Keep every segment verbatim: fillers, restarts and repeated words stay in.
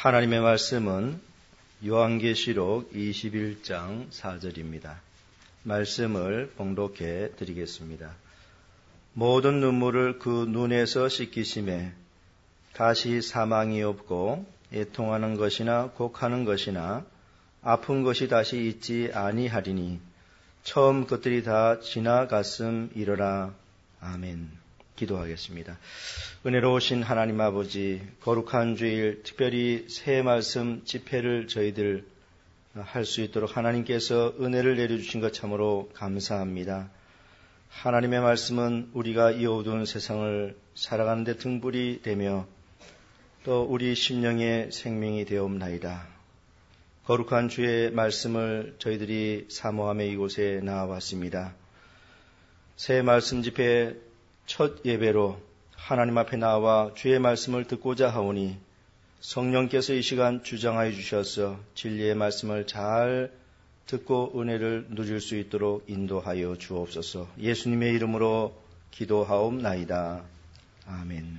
하나님의 말씀은 요한계시록 이십일 장 사 절입니다. 말씀을 봉독해 드리겠습니다. 모든 눈물을 그 눈에서 씻기심에 다시 사망이 없고 애통하는 것이나 곡하는 것이나 아픈 것이 다시 있지 아니하리니 처음 것들이 다 지나갔음이로라. 아멘. 기도하겠습니다. 은혜로우신 하나님 아버지, 거룩한 주일, 특별히 새 말씀 집회를 저희들 할 수 있도록 하나님께서 은혜를 내려주신 것 참으로 감사합니다. 하나님의 말씀은 우리가 이 어두운 세상을 살아가는 데 등불이 되며 또 우리 심령의 생명이 되옵나이다. 거룩한 주의 말씀을 저희들이 사모함에 이곳에 나와왔습니다. 새 말씀 집회 첫 예배로 하나님 앞에 나와 주의 말씀을 듣고자 하오니 성령께서 이 시간 주장하여 주셔서 진리의 말씀을 잘 듣고 은혜를 누릴 수 있도록 인도하여 주옵소서. 예수님의 이름으로 기도하옵나이다. 아멘.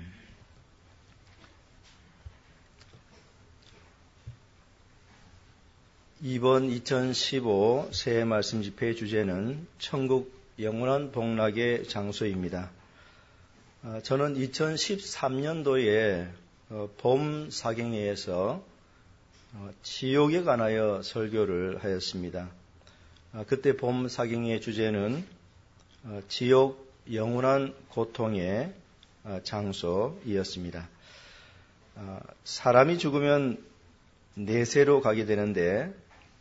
이번 이천십오 새 말씀 집회의 주제는 천국 영원한 복락의 장소입니다. 저는 이천십삼 년도에 봄 사경회에서 지옥에 관하여 설교를 하였습니다. 그때 봄 사경회의 주제는 지옥 영원한 고통의 장소이었습니다. 사람이 죽으면 내세로 가게 되는데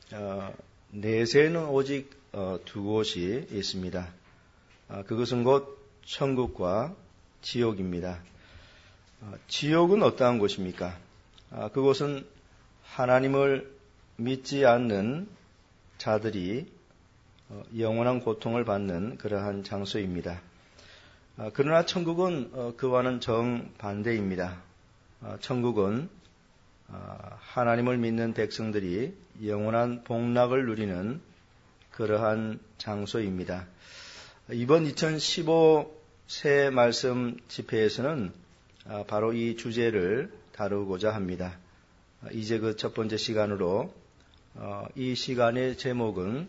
내세는 오직 두 곳이 있습니다. 그것은 곧 천국과 지옥입니다. 지옥은 어떠한 곳입니까? 그곳은 하나님을 믿지 않는 자들이 영원한 고통을 받는 그러한 장소입니다. 그러나 천국은 그와는 정반대입니다. 천국은 하나님을 믿는 백성들이 영원한 복락을 누리는 그러한 장소입니다. 이번 이천십오 새 말씀 집회에서는 바로 이 주제를 다루고자 합니다. 이제 그 첫 번째 시간으로 이 시간의 제목은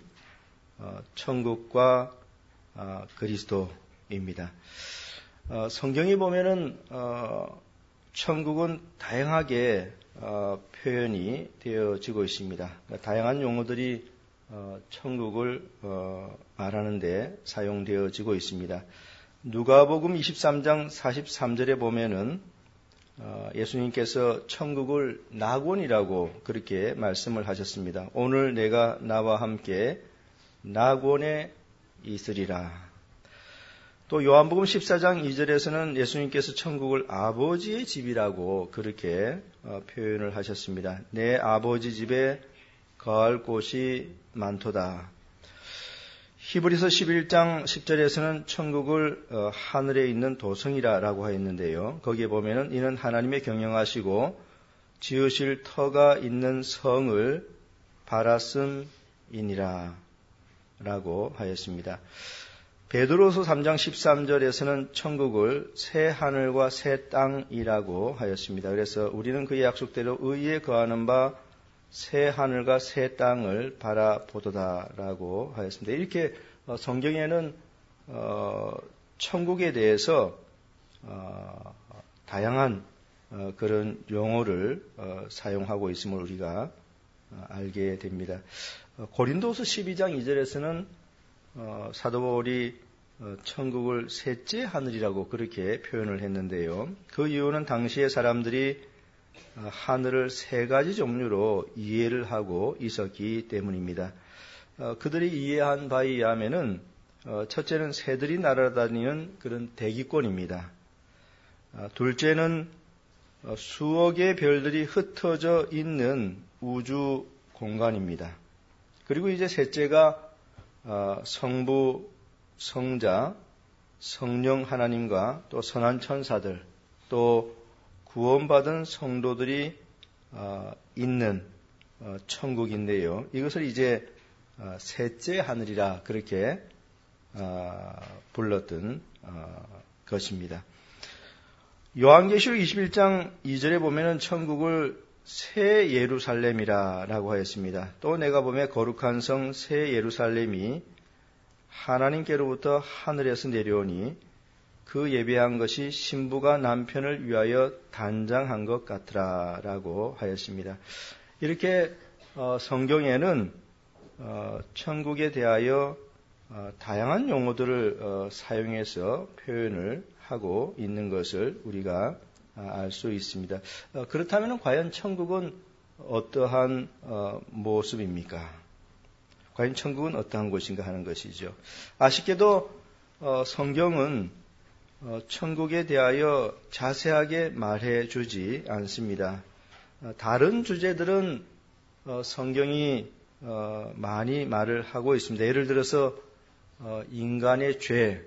천국과 그리스도입니다. 성경에 보면은 천국은 다양하게 표현이 되어지고 있습니다. 다양한 용어들이 천국을 말하는데 사용되어지고 있습니다. 누가복음 이십삼 장 사십삼 절에 보면은 예수님께서 천국을 낙원이라고 그렇게 말씀을 하셨습니다. 오늘 내가 나와 함께 낙원에 있으리라. 또 요한복음 십사 장 이 절에서는 예수님께서 천국을 아버지의 집이라고 그렇게 표현을 하셨습니다. 내 아버지 집에 거할 곳이 많도다. 히브리서 십일 장 십 절에서는 천국을 하늘에 있는 도성이라고 하였는데요. 거기에 보면은 이는 하나님의 경영하시고 지으실 터가 있는 성을 바랐음이니라 라고 하였습니다. 베드로서 삼 장 십삼 절에서는 천국을 새 하늘과 새 땅이라고 하였습니다. 그래서 우리는 그의 약속대로 의에 거하는 바 새 하늘과 새 땅을 바라보도다라고 하였습니다. 이렇게 성경에는 천국에 대해서 다양한 그런 용어를 사용하고 있음을 우리가 알게 됩니다. 고린도서 십이 장 이 절에서는 사도 바울이 천국을 셋째 하늘이라고 그렇게 표현을 했는데요. 그 이유는 당시의 사람들이 하늘을 세 가지 종류로 이해를 하고 있었기 때문입니다. 그들이 이해한 바에 의하면은 첫째는 새들이 날아다니는 그런 대기권입니다. 둘째는 수억의 별들이 흩어져 있는 우주 공간입니다. 그리고 이제 셋째가 성부, 성자, 성령 하나님과 또 선한 천사들, 또 구원받은 성도들이 있는 천국인데요. 이것을 이제 셋째 하늘이라 그렇게 불렀던 것입니다. 요한계시록 이십일 장 이 절에 보면은 천국을 새 예루살렘이라라고 하였습니다. 또 내가 보매 거룩한 성 새 예루살렘이 하나님께로부터 하늘에서 내려오니 그 예배한 것이 신부가 남편을 위하여 단장한 것 같으라라고 하였습니다. 이렇게 어, 성경에는 어, 천국에 대하여 어, 다양한 용어들을 어, 사용해서 표현을 하고 있는 것을 우리가 알 수 있습니다. 어, 그렇다면 과연 천국은 어떠한 어, 모습입니까? 과연 천국은 어떠한 곳인가 하는 것이죠. 아쉽게도 어, 성경은 어, 천국에 대하여 자세하게 말해주지 않습니다. 어, 다른 주제들은 어, 성경이 어, 많이 말을 하고 있습니다. 예를 들어서 어, 인간의 죄,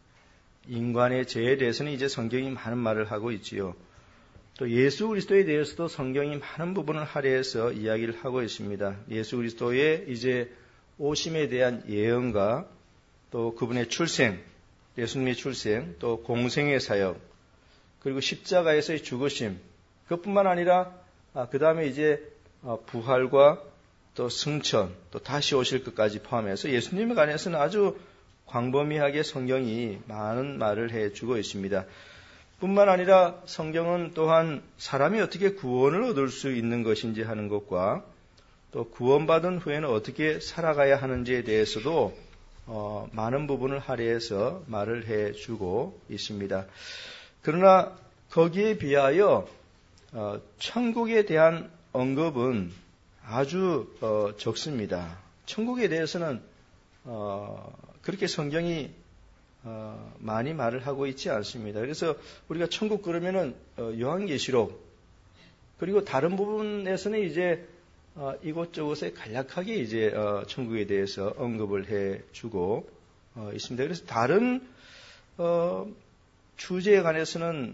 인간의 죄에 대해서는 이제 성경이 많은 말을 하고 있지요. 또 예수 그리스도에 대해서도 성경이 많은 부분을 할애해서 이야기를 하고 있습니다. 예수 그리스도의 이제 오심에 대한 예언과 또 그분의 출생, 예수님의 출생, 또 공생의 사역, 그리고 십자가에서의 죽으심, 그것뿐만 아니라 아, 그 다음에 이제 부활과 또 승천, 또 다시 오실 것까지 포함해서 예수님에 관해서는 아주 광범위하게 성경이 많은 말을 해주고 있습니다. 뿐만 아니라 성경은 또한 사람이 어떻게 구원을 얻을 수 있는 것인지 하는 것과 또 구원받은 후에는 어떻게 살아가야 하는지에 대해서도 어, 많은 부분을 할애해서 말을 해주고 있습니다. 그러나 거기에 비하여 어, 천국에 대한 언급은 아주 어, 적습니다. 천국에 대해서는 어, 그렇게 성경이 어, 많이 말을 하고 있지 않습니다. 그래서 우리가 천국 그러면은 어, 요한계시록 그리고 다른 부분에서는 이제 어, 이곳저곳에 간략하게 이제 어, 천국에 대해서 언급을 해주고 어, 있습니다. 그래서 다른 어, 주제에 관해서는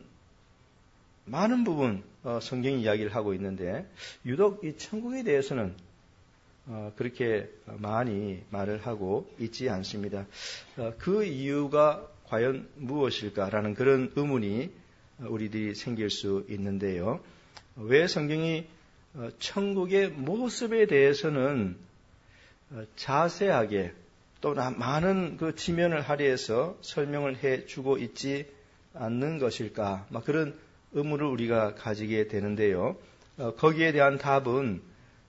많은 부분 어, 성경이 이야기를 하고 있는데 유독 이 천국에 대해서는 어, 그렇게 많이 말을 하고 있지 않습니다. 어, 그 이유가 과연 무엇일까라는 그런 의문이 우리들이 생길 수 있는데요. 왜 성경이 어, 천국의 모습에 대해서는 어, 자세하게 또 많은 그 지면을 할애해서 설명을 해주고 있지 않는 것일까? 막 그런 의문을 우리가 가지게 되는데요. 어, 거기에 대한 답은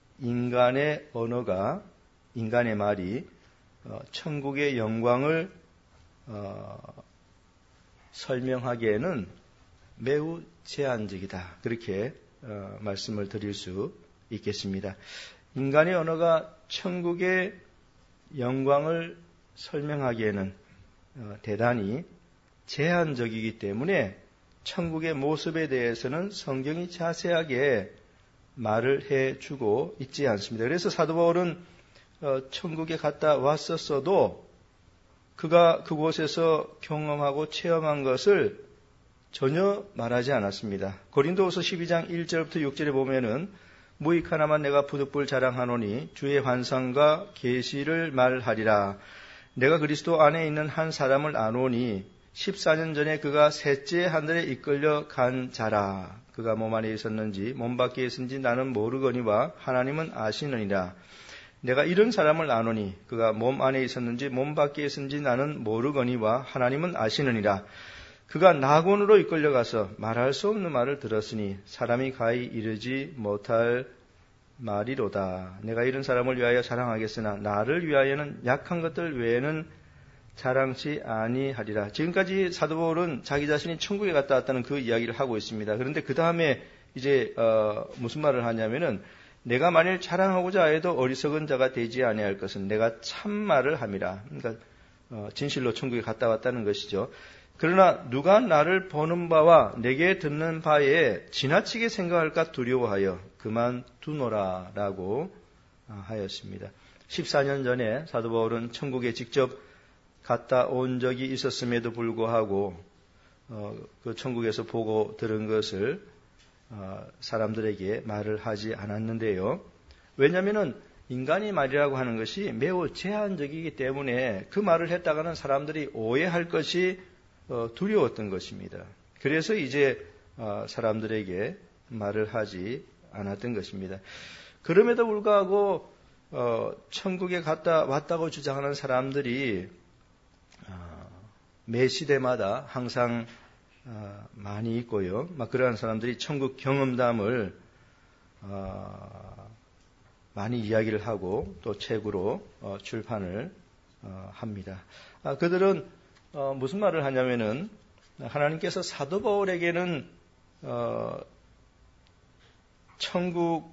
인간의 언어가, 인간의 말이 어, 천국의 영광을 어, 설명하기에는 매우 제한적이다. 그렇게 어, 말씀을 드릴 수 있겠습니다. 인간의 언어가 천국의 영광을 설명하기에는 어, 대단히 제한적이기 때문에 천국의 모습에 대해서는 성경이 자세하게 말을 해주고 있지 않습니다. 그래서 사도 바울은 어, 천국에 갔다 왔었어도 그가 그곳에서 경험하고 체험한 것을 전혀 말하지 않았습니다. 고린도후서 십이 장 일 절부터 육 절에 보면은 무익 하나만 내가 부득불 자랑하노니 주의 환상과 계시를 말하리라. 내가 그리스도 안에 있는 한 사람을 아노니 십사 년 전에 그가 셋째 하늘에 이끌려 간 자라. 그가 몸 안에 있었는지 몸 밖에 있었는지 나는 모르거니와 하나님은 아시느니라. 내가 이런 사람을 아노니 그가 몸 안에 있었는지 몸 밖에 있었는지 나는 모르거니와 하나님은 아시느니라. 그가 낙원으로 이끌려가서 말할 수 없는 말을 들었으니 사람이 가히 이르지 못할 말이로다. 내가 이런 사람을 위하여 자랑하겠으나 나를 위하여는 약한 것들 외에는 자랑치 아니하리라. 지금까지 사도 바울은 자기 자신이 천국에 갔다 왔다는 그 이야기를 하고 있습니다. 그런데 그 다음에 이제 어, 무슨 말을 하냐면은 내가 만일 자랑하고자 해도 어리석은 자가 되지 아니할 것은 내가 참말을 함이라. 그러니까 어, 진실로 천국에 갔다 왔다는 것이죠. 그러나 누가 나를 보는 바와 내게 듣는 바에 지나치게 생각할까 두려워하여 그만두노라라고 하였습니다. 십사 년 전에 사도 바울은 천국에 직접 갔다 온 적이 있었음에도 불구하고 어, 그 천국에서 보고 들은 것을 어, 사람들에게 말을 하지 않았는데요. 왜냐하면 인간의 말이라고 하는 것이 매우 제한적이기 때문에 그 말을 했다가는 사람들이 오해할 것이 어, 두려웠던 것입니다. 그래서 이제 어, 사람들에게 말을 하지 않았던 것입니다. 그럼에도 불구하고 어, 천국에 갔다 왔다고 주장하는 사람들이 어, 매 시대마다 항상 어, 많이 있고요. 막 그러한 사람들이 천국 경험담을 어, 많이 이야기를 하고 또 책으로 어, 출판을 어, 합니다. 아, 그들은 어, 무슨 말을 하냐면은 하나님께서 사도 바울에게는 어, 천국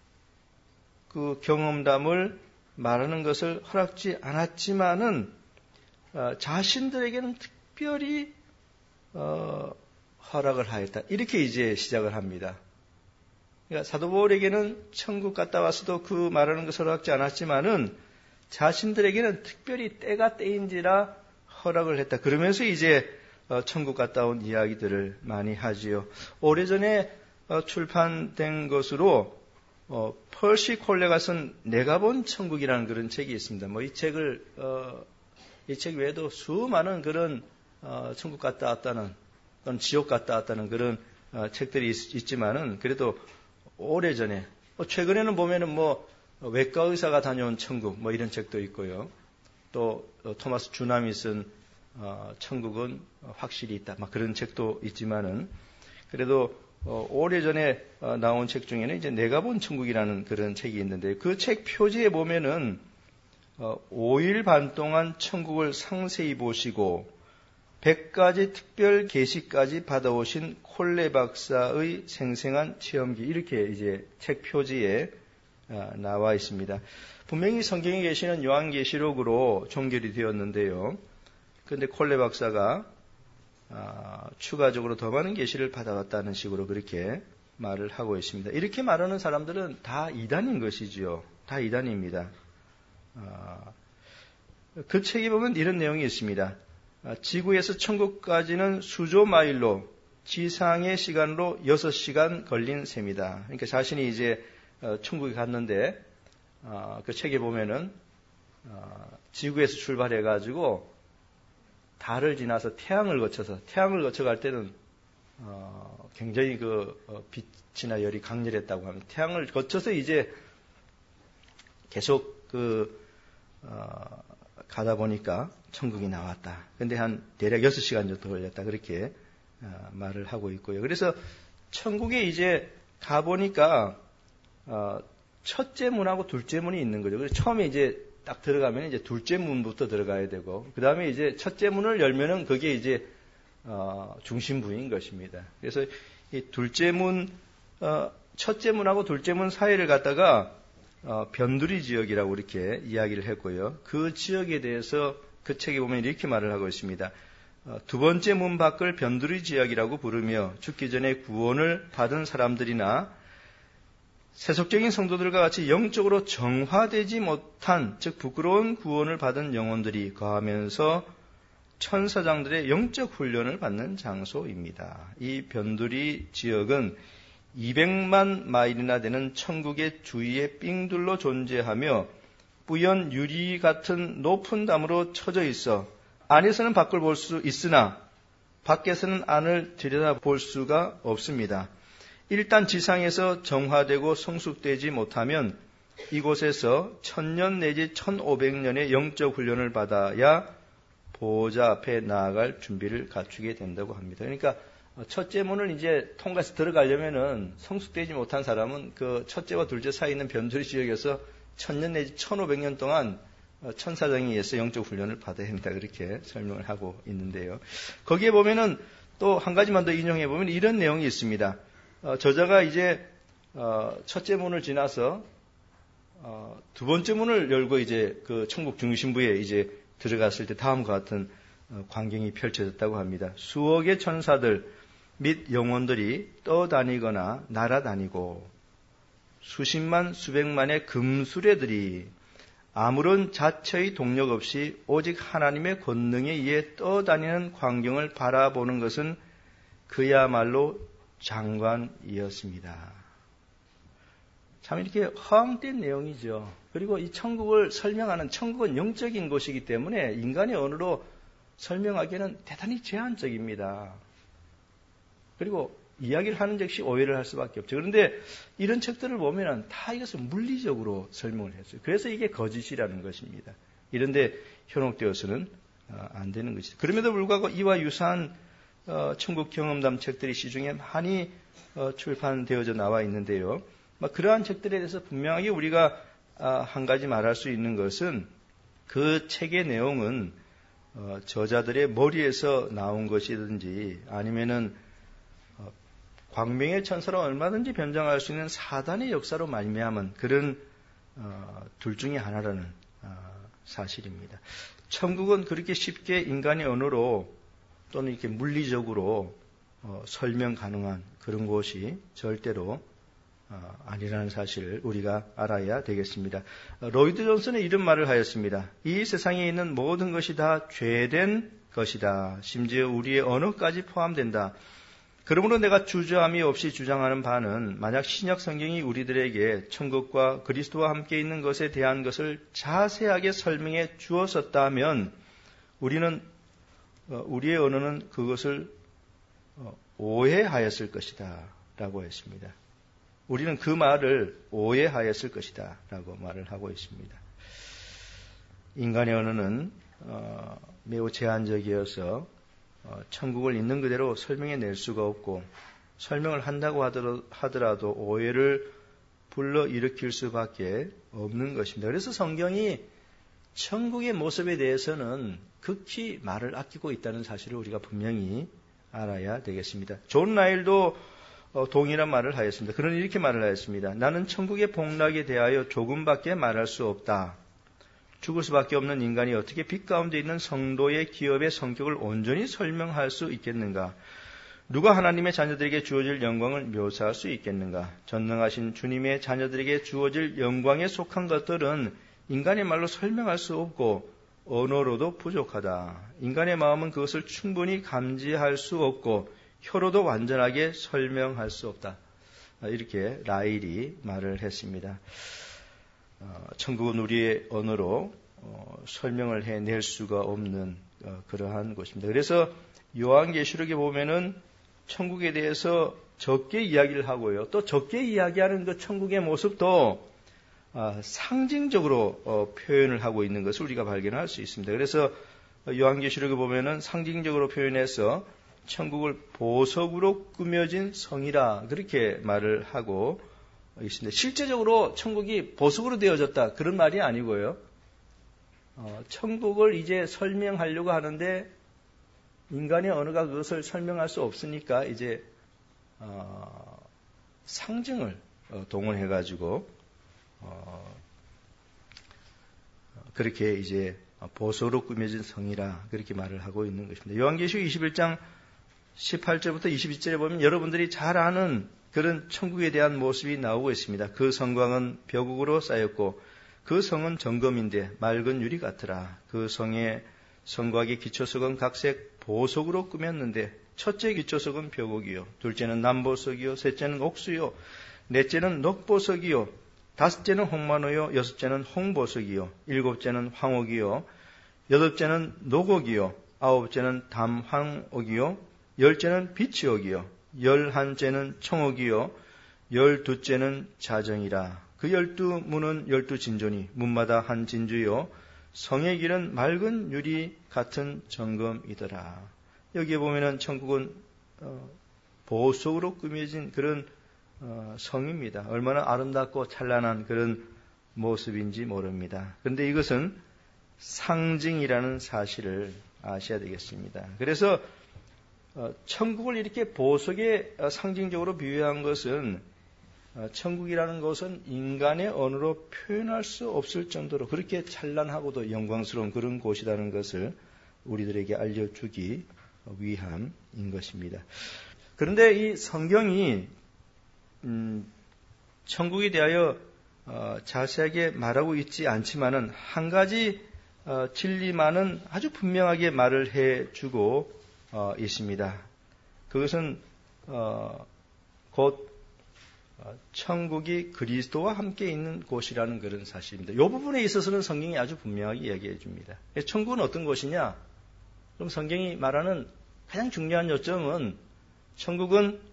그 경험담을 말하는 것을 허락지 않았지만은 어, 자신들에게는 특별히 어, 허락을 하였다. 이렇게 이제 시작을 합니다. 그러니까 사도 바울에게는 천국 갔다 와서도 그 말하는 것을 허락지 않았지만은 자신들에게는 특별히 때가 때인지라 허락을 했다. 그러면서 이제 천국 갔다 온 이야기들을 많이 하지요. 오래전에 출판된 것으로 어, 펄시 콜레가 쓴 내가 본 천국이라는 그런 책이 있습니다. 뭐 이 책을 어, 이 책 외에도 수많은 그런 어, 천국 갔다 왔다는 또는 지옥 갔다 왔다는 그런 어, 책들이 있, 있지만은 그래도 오래전에 뭐 최근에는 보면은 뭐 외과 의사가 다녀온 천국 뭐 이런 책도 있고요. 또 어, 토마스 주남이 쓴 어, 천국은 확실히 있다. 막 그런 책도 있지만은 그래도 어, 오래전에 어, 나온 책 중에는 이제 내가 본 천국이라는 그런 책이 있는데 그 책 표지에 보면은 어, 오 일 반 동안 천국을 상세히 보시고 백 가지 특별 계시까지 받아오신 콜레 박사의 생생한 체험기 이렇게 이제 책 표지에 어, 나와 있습니다. 분명히 성경에 계시는 요한계시록으로 종결이 되었는데요. 그런데 콜레 박사가 아, 추가적으로 더 많은 계시를 받아왔다는 식으로 그렇게 말을 하고 있습니다. 이렇게 말하는 사람들은 다 이단인 것이지요. 다 이단입니다. 아, 그 책에 보면 이런 내용이 있습니다. 아, 지구에서 천국까지는 수조 마일로 지상의 시간으로 여섯 시간 걸린 셈이다. 그러니까 자신이 이제 어, 천국에 갔는데 어, 그 책에 보면은 어, 지구에서 출발해가지고 달을 지나서 태양을 거쳐서 태양을 거쳐갈 때는 어, 굉장히 그 어, 빛이나 열이 강렬했다고 합니다. 태양을 거쳐서 이제 계속 그 어, 가다 보니까 천국이 나왔다. 근데 한 대략 여섯 시간 정도 걸렸다. 그렇게 어, 말을 하고 있고요. 그래서 천국에 이제 가 보니까 어, 첫째 문하고 둘째 문이 있는 거죠. 그래서 처음에 이제 딱 들어가면 이제 둘째 문부터 들어가야 되고, 그 다음에 이제 첫째 문을 열면은 그게 이제, 어, 중심부인 것입니다. 그래서 이 둘째 문, 어, 첫째 문하고 둘째 문 사이를 갖다가, 어, 변두리 지역이라고 이렇게 이야기를 했고요. 그 지역에 대해서 그 책에 보면 이렇게 말을 하고 있습니다. 어, 두 번째 문 밖을 변두리 지역이라고 부르며 죽기 전에 구원을 받은 사람들이나 세속적인 성도들과 같이 영적으로 정화되지 못한, 즉 부끄러운 구원을 받은 영혼들이 거하면서 천사장들의 영적 훈련을 받는 장소입니다. 이 변두리 지역은 이백만 마일이나 되는 천국의 주위에 삥둘러 존재하며 뿌연 유리 같은 높은 담으로 쳐져 있어 안에서는 밖을 볼 수 있으나 밖에서는 안을 들여다볼 수가 없습니다. 일단 지상에서 정화되고 성숙되지 못하면 이곳에서 천년 내지 천오백 년의 영적 훈련을 받아야 보호자 앞에 나아갈 준비를 갖추게 된다고 합니다. 그러니까 첫째 문을 이제 통과해서 들어가려면은 성숙되지 못한 사람은 그 첫째와 둘째 사이에 있는 변두리 지역에서 천년 내지 천오백 년 동안 천사장에 의해서 영적 훈련을 받아야 된다. 그렇게 설명을 하고 있는데요. 거기에 보면은 또 한 가지만 더 인용해 보면 이런 내용이 있습니다. 어, 저자가 이제 어, 첫째 문을 지나서 어, 두 번째 문을 열고 이제 그 천국 중심부에 이제 들어갔을 때 다음과 같은 어, 광경이 펼쳐졌다고 합니다. 수억의 천사들 및 영혼들이 떠다니거나 날아다니고 수십만 수백만의 금수레들이 아무런 자체의 동력 없이 오직 하나님의 권능에 의해 떠다니는 광경을 바라보는 것은 그야말로 장관이었습니다. 참 이렇게 허황된 내용이죠. 그리고 이 천국을 설명하는 천국은 영적인 곳이기 때문에 인간의 언어로 설명하기에는 대단히 제한적입니다. 그리고 이야기를 하는 즉시 오해를 할 수밖에 없죠. 그런데 이런 책들을 보면 다 이것을 물리적으로 설명을 했어요. 그래서 이게 거짓이라는 것입니다. 이런데 현혹되어서는 안 되는 것이죠. 그럼에도 불구하고 이와 유사한 천국 경험담 책들이 시중에 많이 출판되어져 나와 있는데요. 그러한 책들에 대해서 분명하게 우리가 한 가지 말할 수 있는 것은 그 책의 내용은 저자들의 머리에서 나온 것이든지 아니면은 광명의 천사로 얼마든지 변장할 수 있는 사단의 역사로 말미암은 그런 둘 중에 하나라는 사실입니다. 천국은 그렇게 쉽게 인간의 언어로 또는 이렇게 물리적으로 설명 가능한 그런 곳이 절대로 아니라는 사실을 우리가 알아야 되겠습니다. 로이드 존슨은 이런 말을 하였습니다. 이 세상에 있는 모든 것이 다 죄된 것이다. 심지어 우리의 언어까지 포함된다. 그러므로 내가 주저함이 없이 주장하는 바는 만약 신약 성경이 우리들에게 천국과 그리스도와 함께 있는 것에 대한 것을 자세하게 설명해 주었었다면 우리는 우리의 언어는 그것을 오해하였을 것이다 라고 했습니다. 우리는 그 말을 오해하였을 것이다 라고 말을 하고 있습니다. 인간의 언어는 어, 매우 제한적이어서 어, 천국을 있는 그대로 설명해 낼 수가 없고 설명을 한다고 하더라도 오해를 불러일으킬 수밖에 없는 것입니다. 그래서 성경이 천국의 모습에 대해서는 극히 말을 아끼고 있다는 사실을 우리가 분명히 알아야 되겠습니다. 존 라일도 동일한 말을 하였습니다. 그는 이렇게 말을 하였습니다. 나는 천국의 복락에 대하여 조금밖에 말할 수 없다. 죽을 수밖에 없는 인간이 어떻게 빛 가운데 있는 성도의 기업의 성격을 온전히 설명할 수 있겠는가? 누가 하나님의 자녀들에게 주어질 영광을 묘사할 수 있겠는가? 전능하신 주님의 자녀들에게 주어질 영광에 속한 것들은 인간의 말로 설명할 수 없고 언어로도 부족하다. 인간의 마음은 그것을 충분히 감지할 수 없고 혀로도 완전하게 설명할 수 없다. 이렇게 라일이 말을 했습니다. 어, 천국은 우리의 언어로 어, 설명을 해낼 수가 없는 어, 그러한 곳입니다. 그래서 요한계시록에 보면은 천국에 대해서 적게 이야기를 하고요. 또 적게 이야기하는 그 천국의 모습도 어, 상징적으로 어, 표현을 하고 있는 것을 우리가 발견할 수 있습니다. 그래서 요한계시록에 보면은 상징적으로 표현해서 천국을 보석으로 꾸며진 성이라 그렇게 말을 하고 있습니다. 실제적으로 천국이 보석으로 되어졌다 그런 말이 아니고요. 어, 천국을 이제 설명하려고 하는데 인간의 언어가 그것을 설명할 수 없으니까 이제 어, 상징을 어, 동원해가지고 어, 그렇게 이제 보석으로 꾸며진 성이라 그렇게 말을 하고 있는 것입니다. 요한계시록 이십일 장 십팔 절부터 이십이 절에 보면 여러분들이 잘 아는 그런 천국에 대한 모습이 나오고 있습니다. 그 성곽은 벼국으로 쌓였고 그 성은 정금인데 맑은 유리 같으라. 그 성의 성곽의 기초석은 각색 보석으로 꾸몄는데 첫째 기초석은 벼국이요, 둘째는 남보석이요, 셋째는 옥수요, 넷째는 녹보석이요, 다섯째는 홍만호요, 여섯째는 홍보석이요, 일곱째는 황옥이요, 여덟째는 녹옥이요, 아홉째는 담황옥이요, 열째는 비치옥이요, 열한째는 청옥이요, 열두째는 자정이라. 그 열두 문은 열두 진조니 문마다 한 진주요, 성의 길은 맑은 유리 같은 정금이더라. 여기에 보면은 천국은 어, 보석으로 꾸며진 그런 어, 성입니다. 얼마나 아름답고 찬란한 그런 모습인지 모릅니다. 그런데 이것은 상징이라는 사실을 아셔야 되겠습니다. 그래서 어, 천국을 이렇게 보석에 상징적으로 비유한 것은 어, 천국이라는 것은 인간의 언어로 표현할 수 없을 정도로 그렇게 찬란하고도 영광스러운 그런 곳이라는 것을 우리들에게 알려주기 위함인 것입니다. 그런데 이 성경이 음, 천국에 대하여 어, 자세하게 말하고 있지 않지만은 한 가지 어, 진리만은 아주 분명하게 말을 해주고 어, 있습니다. 그것은 어, 곧 천국이 그리스도와 함께 있는 곳이라는 그런 사실입니다. 이 부분에 있어서는 성경이 아주 분명하게 이야기해 줍니다. 천국은 어떤 곳이냐? 그럼 성경이 말하는 가장 중요한 요점은 천국은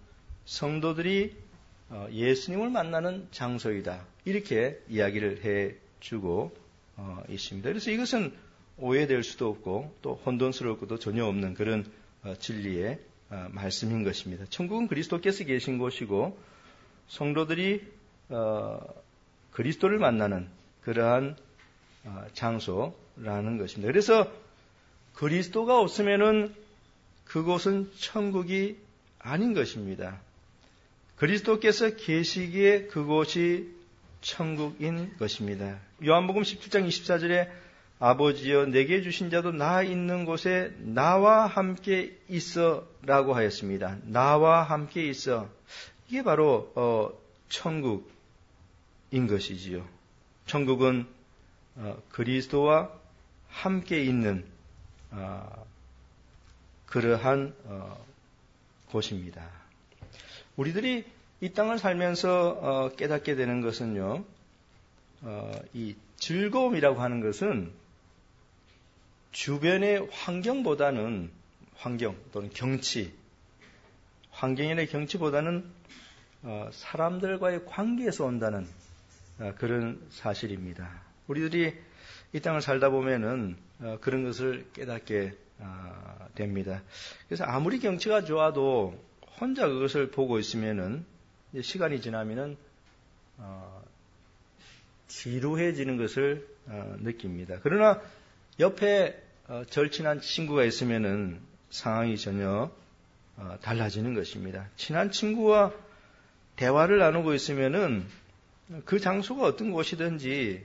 성도들이 예수님을 만나는 장소이다. 이렇게 이야기를 해주고 있습니다. 그래서 이것은 오해될 수도 없고 또 혼돈스러울 것도 전혀 없는 그런 진리의 말씀인 것입니다. 천국은 그리스도께서 계신 곳이고 성도들이 그리스도를 만나는 그러한 장소라는 것입니다. 그래서 그리스도가 없으면은 그곳은 천국이 아닌 것입니다. 그리스도께서 계시기에 그곳이 천국인 것입니다. 요한복음 십칠 장 이십사 절에 아버지여 내게 주신 자도 나 있는 곳에 나와 함께 있어 라고 하였습니다. 나와 함께 있어. 이게 바로 어, 천국인 것이지요. 천국은 어, 그리스도와 함께 있는 어, 그러한 어, 곳입니다. 우리들이 이 땅을 살면서 어, 깨닫게 되는 것은요, 어, 이 즐거움이라고 하는 것은 주변의 환경보다는 환경 또는 경치, 환경이나 경치보다는 어, 사람들과의 관계에서 온다는 어, 그런 사실입니다. 우리들이 이 땅을 살다 보면은 어, 그런 것을 깨닫게 어, 됩니다. 그래서 아무리 경치가 좋아도 혼자 그것을 보고 있으면은 시간이 지나면은 어, 지루해지는 것을 어, 느낍니다. 그러나 옆에 어, 절친한 친구가 있으면은 상황이 전혀 어, 달라지는 것입니다. 친한 친구와 대화를 나누고 있으면은 그 장소가 어떤 곳이든지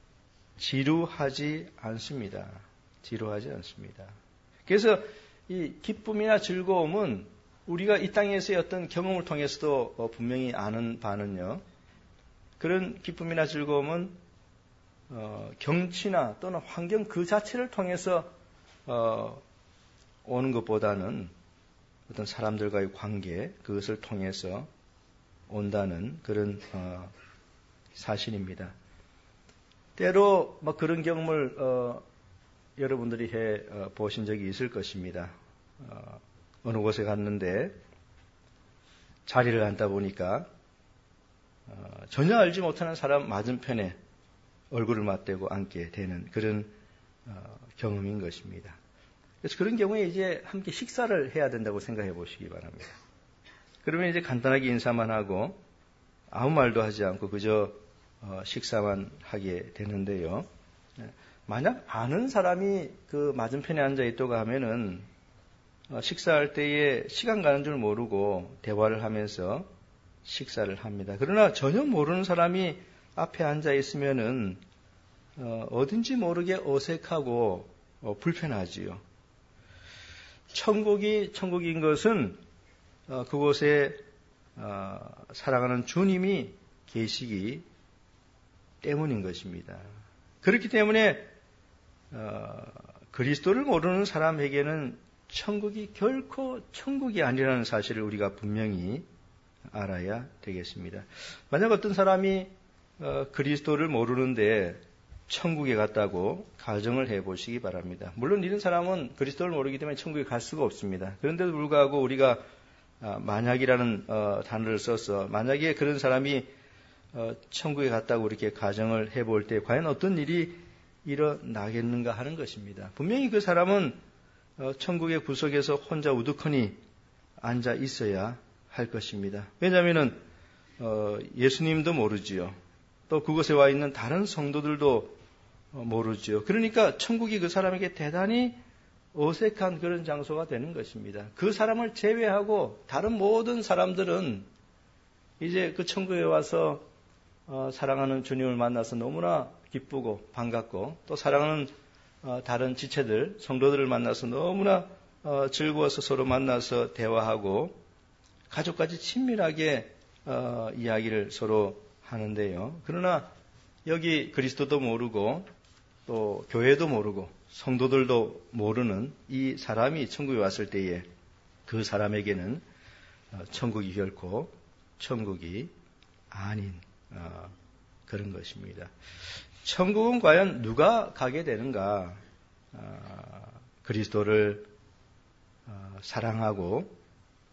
지루하지 않습니다. 지루하지 않습니다. 그래서 이 기쁨이나 즐거움은 우리가 이 땅에서의 어떤 경험을 통해서도 어, 분명히 아는 바는요. 그런 기쁨이나 즐거움은 어, 경치나 또는 환경 그 자체를 통해서 어, 오는 것보다는 어떤 사람들과의 관계 그것을 통해서 온다는 그런 어, 사실입니다. 때로 뭐 그런 경험을 어, 여러분들이 해 어, 보신 적이 있을 것입니다. 어, 어느 곳에 갔는데 자리를 앉다 보니까 어, 전혀 알지 못하는 사람 맞은편에 얼굴을 맞대고 앉게 되는 그런 어, 경험인 것입니다. 그래서 그런 경우에 이제 함께 식사를 해야 된다고 생각해 보시기 바랍니다. 그러면 이제 간단하게 인사만 하고 아무 말도 하지 않고 그저 어, 식사만 하게 되는데요. 만약 아는 사람이 그 맞은편에 앉아 있다고 하면은 어, 식사할 때에 시간 가는 줄 모르고 대화를 하면서 식사를 합니다. 그러나 전혀 모르는 사람이 앞에 앉아 있으면은 어, 어딘지 모르게 어색하고 어, 불편하지요. 천국이 천국인 것은 어, 그곳에 어, 사랑하는 주님이 계시기 때문인 것입니다. 그렇기 때문에 어, 그리스도를 모르는 사람에게는 천국이 결코 천국이 아니라는 사실을 우리가 분명히 알아야 되겠습니다. 만약 어떤 사람이 어, 그리스도를 모르는데 천국에 갔다고 가정을 해보시기 바랍니다. 물론 이런 사람은 그리스도를 모르기 때문에 천국에 갈 수가 없습니다. 그런데도 불구하고 우리가 아, 만약이라는 어, 단어를 써서 만약에 그런 사람이 어, 천국에 갔다고 이렇게 가정을 해볼 때 과연 어떤 일이 일어나겠는가 하는 것입니다. 분명히 그 사람은 어, 천국의 구석에서 혼자 우두커니 앉아 있어야 할 것입니다. 왜냐하면은 어, 예수님도 모르지요. 또 그곳에 와 있는 다른 성도들도 어, 모르지요. 그러니까 천국이 그 사람에게 대단히 어색한 그런 장소가 되는 것입니다. 그 사람을 제외하고 다른 모든 사람들은 이제 그 천국에 와서 어, 사랑하는 주님을 만나서 너무나 기쁘고 반갑고 또 사랑하는 어, 다른 지체들, 성도들을 만나서 너무나 어, 즐거워서 서로 만나서 대화하고 가족까지 친밀하게 어, 이야기를 서로 하는데요. 그러나 여기 그리스도도 모르고 또 교회도 모르고 성도들도 모르는 이 사람이 천국에 왔을 때에 그 사람에게는 어, 천국이 결코 천국이 아닌 어, 그런 것입니다. 천국은 과연 누가 가게 되는가? 어, 그리스도를 어, 사랑하고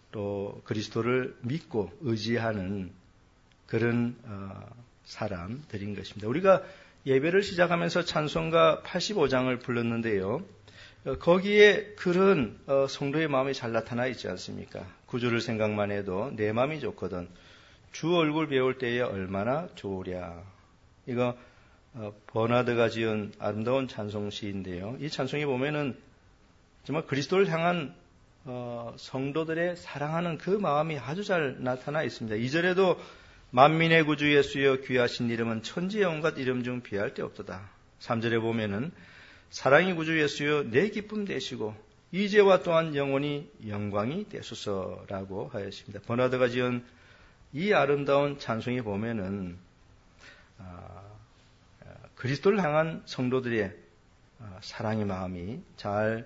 또 그리스도를 믿고 의지하는 그런 사람들인 것입니다. 우리가 예배를 시작하면서 찬송가 팔십오 장을 불렀는데요. 거기에 그런 성도의 마음이 잘 나타나 있지 않습니까? 구주를 생각만 해도 내 마음이 좋거든. 주 얼굴 배울 때에 얼마나 좋으랴. 이거 버나드가 지은 아름다운 찬송시인데요. 이 찬송에 보면은 정말 그리스도를 향한 성도들의 사랑하는 그 마음이 아주 잘 나타나 있습니다. 이 절에도 만민의 구주 예수여 귀하신 이름은 천지의 온갖 이름 중 비할 데 없도다. 삼 절에 보면은 사랑의 구주 예수여 내 기쁨 되시고 이제와 또한 영원히 영광이 되소서라고 하였습니다. 버나드가 지은 이 아름다운 찬송에 보면은 그리스도를 향한 성도들의 사랑의 마음이 잘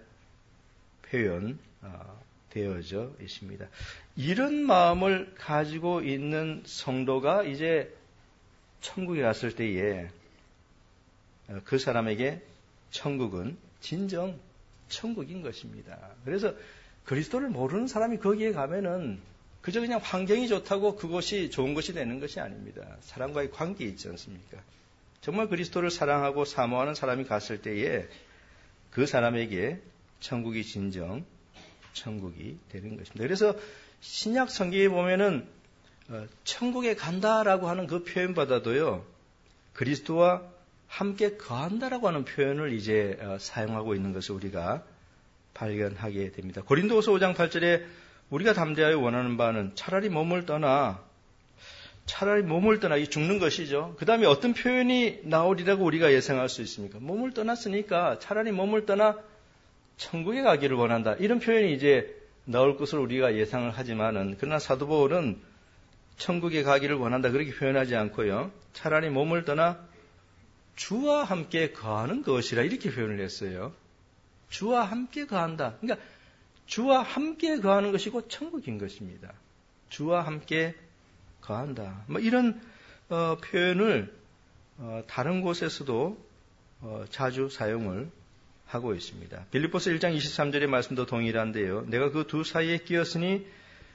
표현되어져 있습니다. 이런 마음을 가지고 있는 성도가 이제 천국에 갔을 때에 그 사람에게 천국은 진정 천국인 것입니다. 그래서 그리스도를 모르는 사람이 거기에 가면은 그저 그냥 환경이 좋다고 그것이 좋은 것이 되는 것이 아닙니다. 사람과의 관계에 있지 않습니까? 정말 그리스도를 사랑하고 사모하는 사람이 갔을 때에 그 사람에게 천국이 진정 천국이 되는 것입니다. 그래서 신약 성경에 보면은 천국에 간다라고 하는 그 표현보다도요, 그리스도와 함께 거한다라고 하는 표현을 이제 사용하고 있는 것을 우리가 발견하게 됩니다. 고린도후서 오 장 팔 절에 우리가 담대하여 원하는 바는 차라리 몸을 떠나 차라리 몸을 떠나 이 죽는 것이죠. 그 다음에 어떤 표현이 나오리라고 우리가 예상할 수 있습니까? 몸을 떠났으니까 차라리 몸을 떠나 천국에 가기를 원한다. 이런 표현이 이제 나올 것을 우리가 예상을 하지만은 그러나 사도 바울은 천국에 가기를 원한다 그렇게 표현하지 않고요. 차라리 몸을 떠나 주와 함께 거하는 것이라 이렇게 표현을 했어요. 주와 함께 거한다. 그러니까 주와 함께 거하는 것이고 천국인 것입니다. 주와 함께 거한다. 뭐 이런 어, 표현을 어, 다른 곳에서도 어, 자주 사용을 하고 있습니다. 빌립보서 일 장 이십삼 절의 말씀도 동일한데요. 내가 그 두 사이에 끼었으니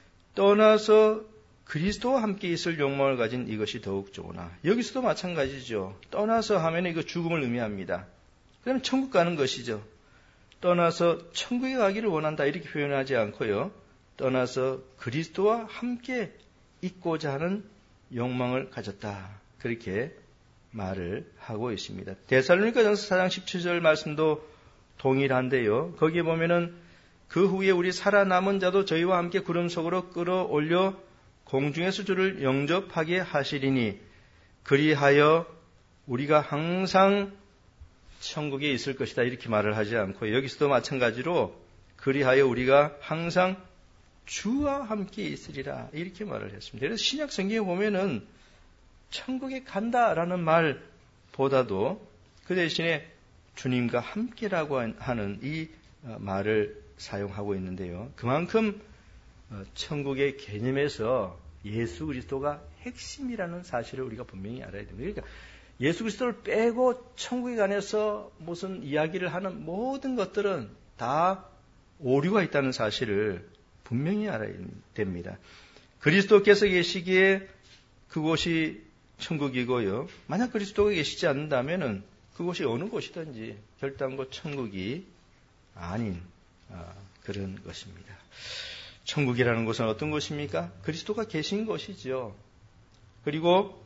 떠나서 그리스도와 함께 있을 욕망을 가진 이것이 더욱 좋으나 여기서도 마찬가지죠. 떠나서 하면 이거 죽음을 의미합니다. 그러면 천국 가는 것이죠. 떠나서 천국에 가기를 원한다 이렇게 표현하지 않고요. 떠나서 그리스도와 함께 있고자 하는 욕망을 가졌다. 그렇게 말을 하고 있습니다. 데살로니가전서 사 장 십칠 절 말씀도 동일한데요. 거기에 보면은 그 후에 우리 살아남은 자도 저희와 함께 구름 속으로 끌어올려 공중에서 주를 영접하게 하시리니 그리하여 우리가 항상 천국에 있을 것이다 이렇게 말을 하지 않고 여기서도 마찬가지로 그리하여 우리가 항상 주와 함께 있으리라 이렇게 말을 했습니다. 그래서 신약 성경에 보면은 천국에 간다라는 말보다도 그 대신에 주님과 함께라고 하는 이 말을 사용하고 있는데요. 그만큼 천국의 개념에서 예수 그리스도가 핵심이라는 사실을 우리가 분명히 알아야 됩니다. 그러니까 예수 그리스도를 빼고 천국에 관해서 무슨 이야기를 하는 모든 것들은 다 오류가 있다는 사실을 분명히 알아야 됩니다. 그리스도께서 계시기에 그곳이 천국이고요. 만약 그리스도가 계시지 않는다면은 그곳이 어느 곳이든지 결단코 천국이 아닌 그런 것입니다. 천국이라는 곳은 어떤 곳입니까? 그리스도가 계신 곳이죠. 그리고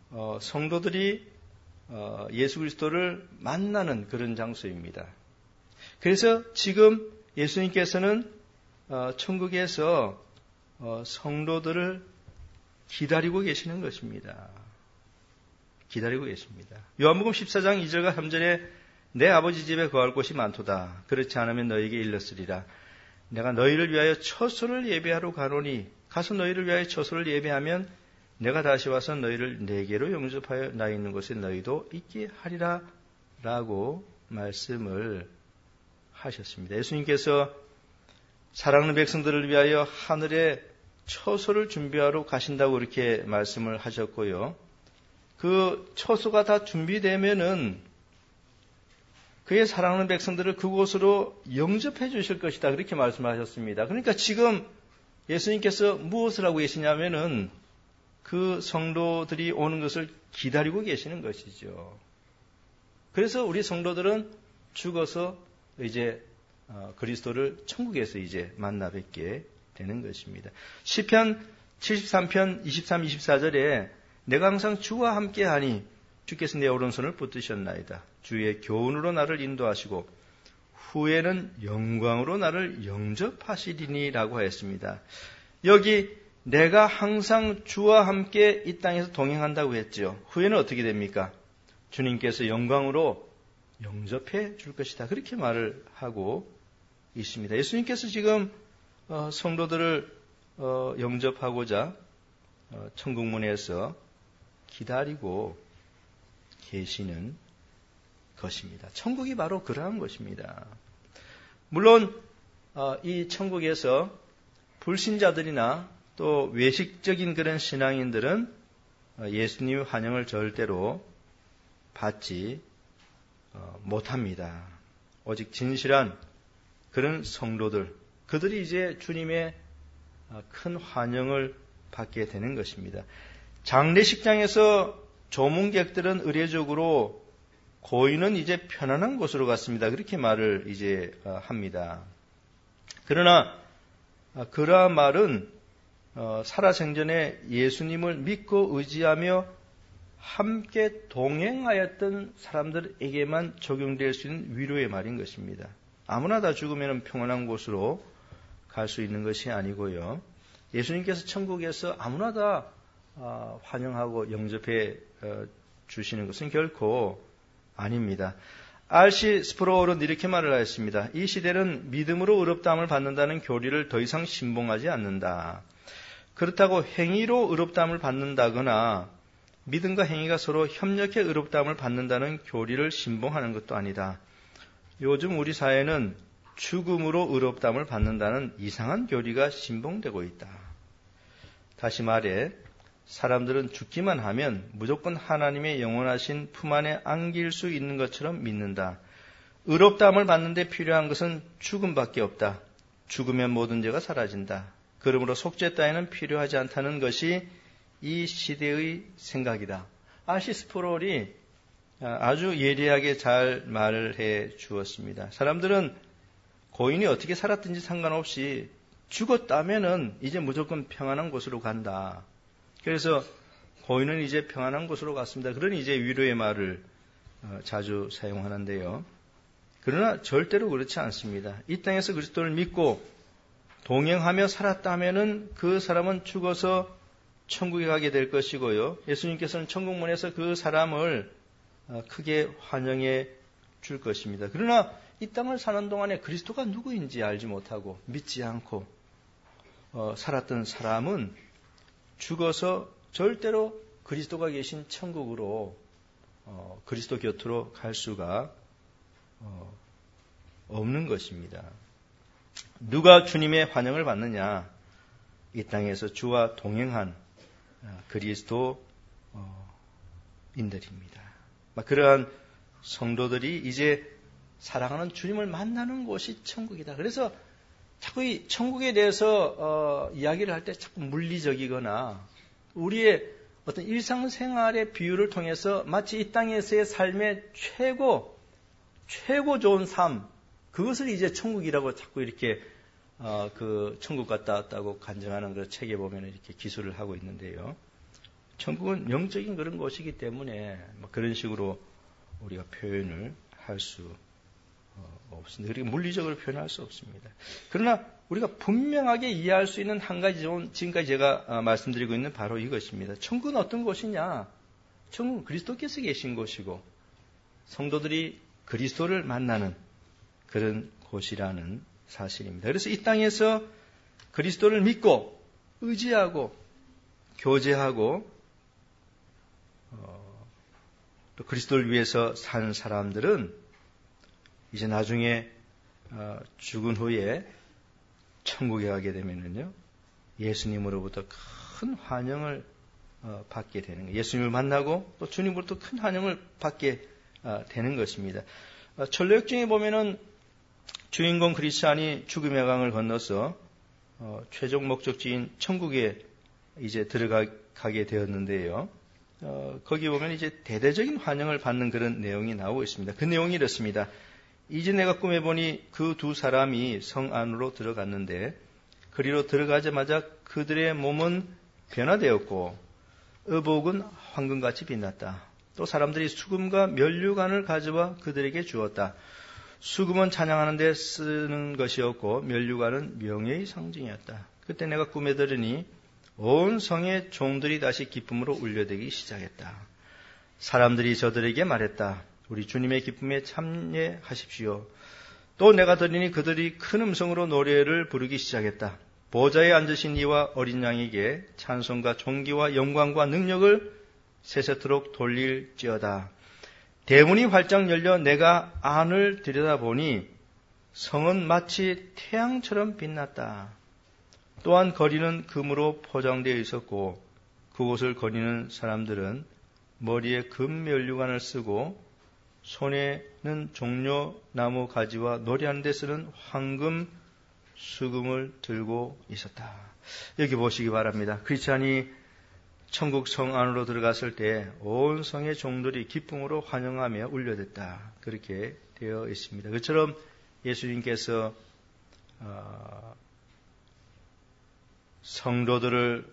성도들이 예수 그리스도를 만나는 그런 장소입니다. 그래서 지금 예수님께서는 천국에서 성도들을 기다리고 계시는 것입니다. 기다리고 계십니다. 요한복음 십사 장 이 절과 삼 절에 내 아버지 집에 거할 곳이 많도다. 그렇지 않으면 너희에게 일렀으리라. 내가 너희를 위하여 처소를 예배하러 가노니 가서 너희를 위하여 처소를 예배하면 내가 다시 와서 너희를 내게로 영접하여 나 있는 곳에 너희도 있게 하리라 라고 말씀을 하셨습니다. 예수님께서 사랑하는 백성들을 위하여 하늘에 처소를 준비하러 가신다고 그렇게 말씀을 하셨고요. 그 처소가 다 준비되면은 그의 사랑하는 백성들을 그곳으로 영접해 주실 것이다. 그렇게 말씀하셨습니다. 그러니까 지금 예수님께서 무엇을 하고 계시냐면은 그 성도들이 오는 것을 기다리고 계시는 것이죠. 그래서 우리 성도들은 죽어서 이제 그리스도를 천국에서 이제 만나 뵙게 되는 것입니다. 시편 칠십삼 편 이십삼, 이십사 절에 내가 항상 주와 함께하니 주께서 내 오른손을 붙드셨나이다. 주의 교훈으로 나를 인도하시고 후에는 영광으로 나를 영접하시리니 라고 하였습니다. 여기 내가 항상 주와 함께 이 땅에서 동행한다고 했죠. 후에는 어떻게 됩니까? 주님께서 영광으로 영접해 줄 것이다. 그렇게 말을 하고 있습니다. 예수님께서 지금 성도들을 영접하고자 천국문에서 기다리고 계시는 것입니다. 천국이 바로 그러한 것입니다. 물론 이 천국에서 불신자들이나 또 외식적인 그런 신앙인들은 예수님의 환영을 절대로 받지 못합니다. 오직 진실한 그런 성도들, 그들이 이제 주님의 큰 환영을 받게 되는 것입니다. 장례식장에서 조문객들은 의례적으로 고인은 이제 편안한 곳으로 갔습니다. 그렇게 말을 이제 합니다. 그러나 그러한 말은 살아생전에 예수님을 믿고 의지하며 함께 동행하였던 사람들에게만 적용될 수 있는 위로의 말인 것입니다. 아무나 다 죽으면 평안한 곳으로 갈 수 있는 것이 아니고요. 예수님께서 천국에서 아무나 다 환영하고 영접해 주시는 것은 결코 아닙니다. 알씨 스프로울은 이렇게 말을 하였습니다. 이 시대는 믿음으로 의롭다함을 받는다는 교리를 더 이상 신봉하지 않는다. 그렇다고 행위로 의롭다함을 받는다거나 믿음과 행위가 서로 협력해 의롭다함을 받는다는 교리를 신봉하는 것도 아니다. 요즘 우리 사회는 죽음으로 의롭다함을 받는다는 이상한 교리가 신봉되고 있다. 다시 말해 사람들은 죽기만 하면 무조건 하나님의 영원하신 품 안에 안길 수 있는 것처럼 믿는다. 의롭다함을 받는 데 필요한 것은 죽음밖에 없다. 죽으면 모든 죄가 사라진다. 그러므로 속죄 따위는 필요하지 않다는 것이 이 시대의 생각이다. 알씨 스프롤이 아주 예리하게 잘 말을 해 주었습니다. 사람들은 고인이 어떻게 살았든지 상관없이 죽었다면은 이제 무조건 평안한 곳으로 간다. 그래서 고인은 이제 평안한 곳으로 갔습니다. 그러니 이제 위로의 말을 자주 사용하는데요. 그러나 절대로 그렇지 않습니다. 이 땅에서 그리스도를 믿고 동행하며 살았다면은 그 사람은 죽어서 천국에 가게 될 것이고요. 예수님께서는 천국문에서 그 사람을 크게 환영해 줄 것입니다. 그러나 이 땅을 사는 동안에 그리스도가 누구인지 알지 못하고 믿지 않고 어, 살았던 사람은 죽어서 절대로 그리스도가 계신 천국으로 어, 그리스도 곁으로 갈 수가 어, 없는 것입니다. 누가 주님의 환영을 받느냐? 이 땅에서 주와 동행한 그리스도인들입니다. 그러한 성도들이 이제 사랑하는 주님을 만나는 곳이 천국이다. 그래서 자꾸 이 천국에 대해서 어, 이야기를 할 때 자꾸 물리적이거나 우리의 어떤 일상생활의 비유를 통해서 마치 이 땅에서의 삶의 최고 최고 좋은 삶, 그것을 이제 천국이라고 자꾸 이렇게 어, 그 천국 갔다 왔다고 간증하는 그 책에 보면 이렇게 기술을 하고 있는데요. 천국은 영적인 그런 곳이기 때문에 뭐 그런 식으로 우리가 표현을 할 수 없습니다. 그리고 물리적으로 표현할 수 없습니다. 그러나 우리가 분명하게 이해할 수 있는 한 가지 좀 지금까지 제가 말씀드리고 있는 바로 이것입니다. 천국은 어떤 곳이냐? 천국은 그리스도께서 계신 곳이고 성도들이 그리스도를 만나는 그런 곳이라는 사실입니다. 그래서 이 땅에서 그리스도를 믿고 의지하고 교제하고 어, 또 그리스도를 위해서 사는 사람들은 이제 나중에 어, 죽은 후에 천국에 가게 되면은요 예수님으로부터 큰 환영을 어, 받게 되는 거예요. 예수님을 만나고 또 주님으로부터 큰 환영을 받게 어, 되는 것입니다. 어, 천로역정에 보면은 주인공 크리스찬이 죽음의 강을 건너서 어, 최종 목적지인 천국에 이제 들어가게 되었는데요. 어, 거기 보면 이제 대대적인 환영을 받는 그런 내용이 나오고 있습니다. 그 내용이 이렇습니다. 이제 내가 꿈에 보니 그 두 사람이 성 안으로 들어갔는데 그리로 들어가자마자 그들의 몸은 변화되었고 의복은 황금같이 빛났다. 또 사람들이 수금과 면류관을 가져와 그들에게 주었다. 수금은 찬양하는 데 쓰는 것이었고 면류관은 명예의 상징이었다. 그때 내가 꿈에 들으니 온 성의 종들이 다시 기쁨으로 울려대기 시작했다. 사람들이 저들에게 말했다. 우리 주님의 기쁨에 참여하십시오. 또 내가 들으니 그들이 큰 음성으로 노래를 부르기 시작했다. 보좌에 앉으신 이와 어린 양에게 찬송과 존귀와 영광과 능력을 세세토록 돌릴지어다. 대문이 활짝 열려 내가 안을 들여다보니 성은 마치 태양처럼 빛났다. 또한 거리는 금으로 포장되어 있었고 그곳을 거니는 사람들은 머리에 금 면류관을 쓰고 손에는 종려나무 가지와 노래하는 데 쓰는 황금 수금을 들고 있었다. 여기 보시기 바랍니다. 크리스찬이 천국 성 안으로 들어갔을 때 온 성의 종들이 기쁨으로 환영하며 울려댔다. 그렇게 되어 있습니다. 그처럼 예수님께서 어, 성도들을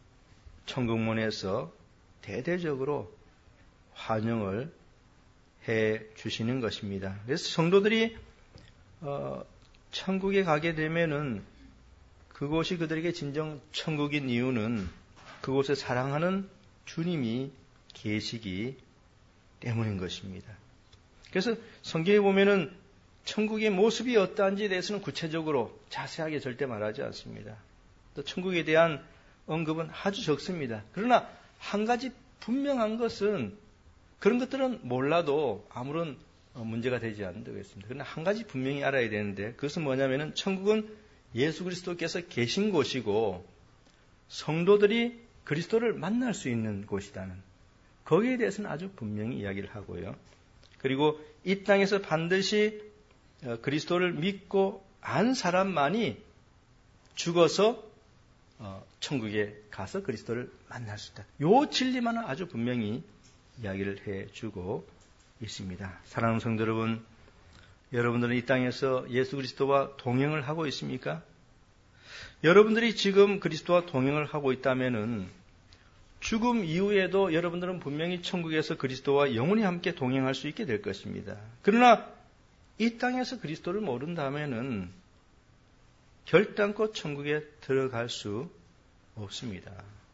천국문에서 대대적으로 환영을 해 주시는 것입니다. 그래서 성도들이 어, 천국에 가게 되면은 그곳이 그들에게 진정 천국인 이유는 그곳에 사랑하는 주님이 계시기 때문인 것입니다. 그래서 성경에 보면은 천국의 모습이 어떠한지에 대해서는 구체적으로 자세하게 절대 말하지 않습니다. 또 천국에 대한 언급은 아주 적습니다. 그러나 한 가지 분명한 것은 그런 것들은 몰라도 아무런 문제가 되지 않는다고 했습니다. 그러나 한 가지 분명히 알아야 되는데 그것은 뭐냐면은 천국은 예수 그리스도께서 계신 곳이고 성도들이 그리스도를 만날 수 있는 곳이다는 거기에 대해서는 아주 분명히 이야기를 하고요. 그리고 이 땅에서 반드시 그리스도를 믿고 안 사람만이 죽어서 천국에 가서 그리스도를 만날 수 있다. 이 진리만은 아주 분명히 이야기를 해주고 있습니다. 사랑하는 성도 여러분, 여러분들은 이 땅에서 예수 그리스도와 동행을 하고 있습니까? 여러분들이 지금 그리스도와 동행을 하고 있다면은 죽음 이후에도 여러분들은 분명히 천국에서 그리스도와 영원히 함께 동행할 수 있게 될 것입니다. 그러나 이 땅에서 그리스도를 모른다면은 결단코 천국에 들어갈 수 없습니다.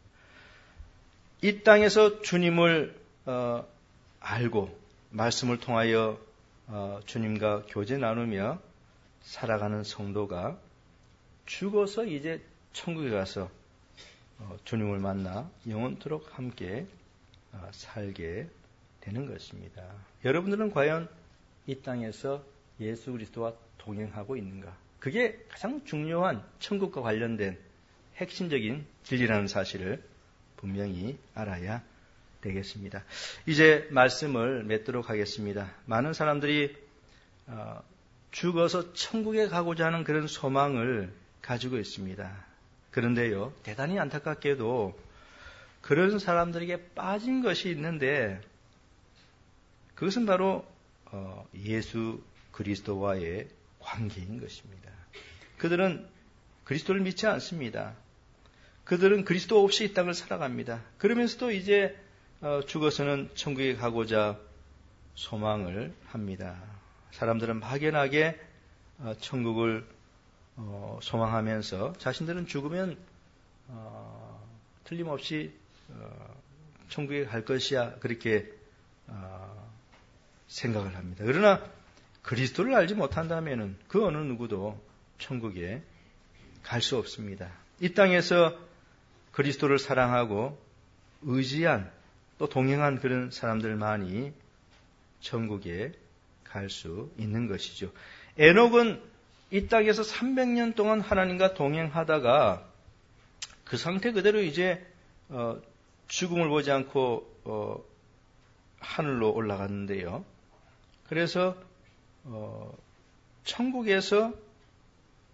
이 땅에서 주님을 어, 알고 말씀을 통하여 어, 주님과 교제 나누며 살아가는 성도가 죽어서 이제 천국에 가서 어, 주님을 만나 영원토록 함께 어, 살게 되는 것입니다. 여러분들은 과연 이 땅에서 예수 그리스도와 동행하고 있는가? 그게 가장 중요한 천국과 관련된 핵심적인 진리라는 사실을 분명히 알아야 되겠습니다. 이제 말씀을 맺도록 하겠습니다. 많은 사람들이 어, 죽어서 천국에 가고자 하는 그런 소망을 가지고 있습니다. 그런데요, 대단히 안타깝게도 그런 사람들에게 빠진 것이 있는데 그것은 바로 어, 예수 그리스도와의 관계인 것입니다. 그들은 그리스도를 믿지 않습니다. 그들은 그리스도 없이 이 땅을 살아갑니다. 그러면서도 이제 어, 죽어서는 천국에 가고자 소망을 합니다. 사람들은 막연하게 어, 천국을 어, 소망하면서 자신들은 죽으면 어, 틀림없이 어, 천국에 갈 것이야 그렇게 어, 생각을 합니다. 그러나 그리스도를 알지 못한다면 그 어느 누구도 천국에 갈 수 없습니다. 이 땅에서 그리스도를 사랑하고 의지한 또 동행한 그런 사람들만이 천국에 갈 수 있는 것이죠. 에녹은 이 땅에서 삼백 년 동안 하나님과 동행하다가 그 상태 그대로 이제 어, 죽음을 보지 않고 어, 하늘로 올라갔는데요. 그래서 어, 천국에서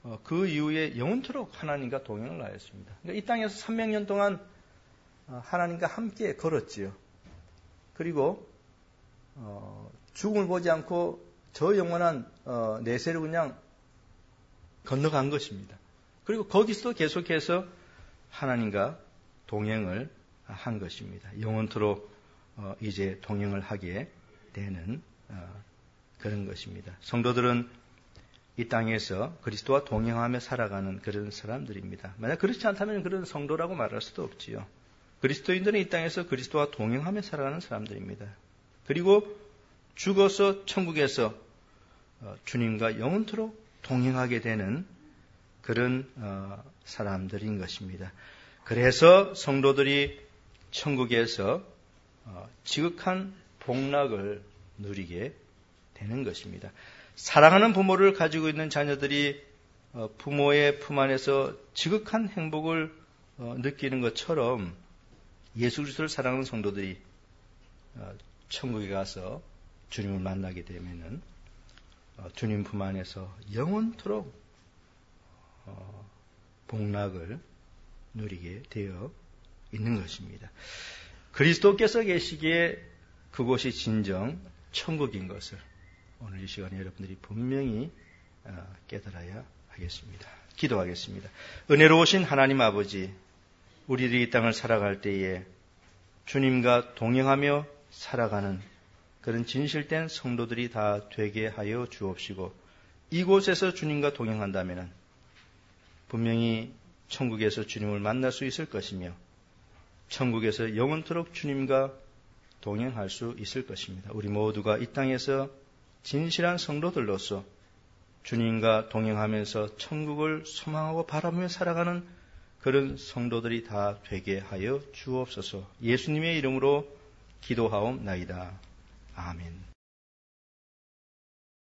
그 이후에 영원토록 하나님과 동행을 하였습니다. 그러니까 이 땅에서 삼백 년 동안 하나님과 함께 걸었지요. 그리고 죽음을 보지 않고 저 영원한 내세를 그냥 건너간 것입니다. 그리고 거기서도 계속해서 하나님과 동행을 한 것입니다. 영원토록 이제 동행을 하게 되는 그런 것입니다. 성도들은 이 땅에서 그리스도와 동행하며 살아가는 그런 사람들입니다. 만약 그렇지 않다면 그런 성도라고 말할 수도 없지요. 그리스도인들은 이 땅에서 그리스도와 동행하며 살아가는 사람들입니다. 그리고 죽어서 천국에서 주님과 영원토록 동행하게 되는 그런 사람들인 것입니다. 그래서 성도들이 천국에서 지극한 복락을 누리게 되는 것입니다. 사랑하는 부모를 가지고 있는 자녀들이 부모의 품 안에서 지극한 행복을 느끼는 것처럼 예수 그리스도를 사랑하는 성도들이 천국에 가서 주님을 만나게 되면은 주님 품 안에서 영원토록 복락을 누리게 되어 있는 것입니다. 그리스도께서 계시기에 그곳이 진정 천국인 것을 오늘 이 시간에 여러분들이 분명히 깨달아야 하겠습니다. 기도하겠습니다. 은혜로우신 하나님 아버지, 우리들이 이 땅을 살아갈 때에 주님과 동행하며 살아가는 그런 진실된 성도들이 다 되게 하여 주옵시고, 이곳에서 주님과 동행한다면 분명히 천국에서 주님을 만날 수 있을 것이며 천국에서 영원토록 주님과 동행할 수 있을 것입니다. 우리 모두가 이 땅에서 진실한 성도들로서 주님과 동행하면서 천국을 소망하고 바라보며 살아가는 그런 성도들이 다 되게 하여 주옵소서. 예수님의 이름으로 기도하옵나이다. 아멘.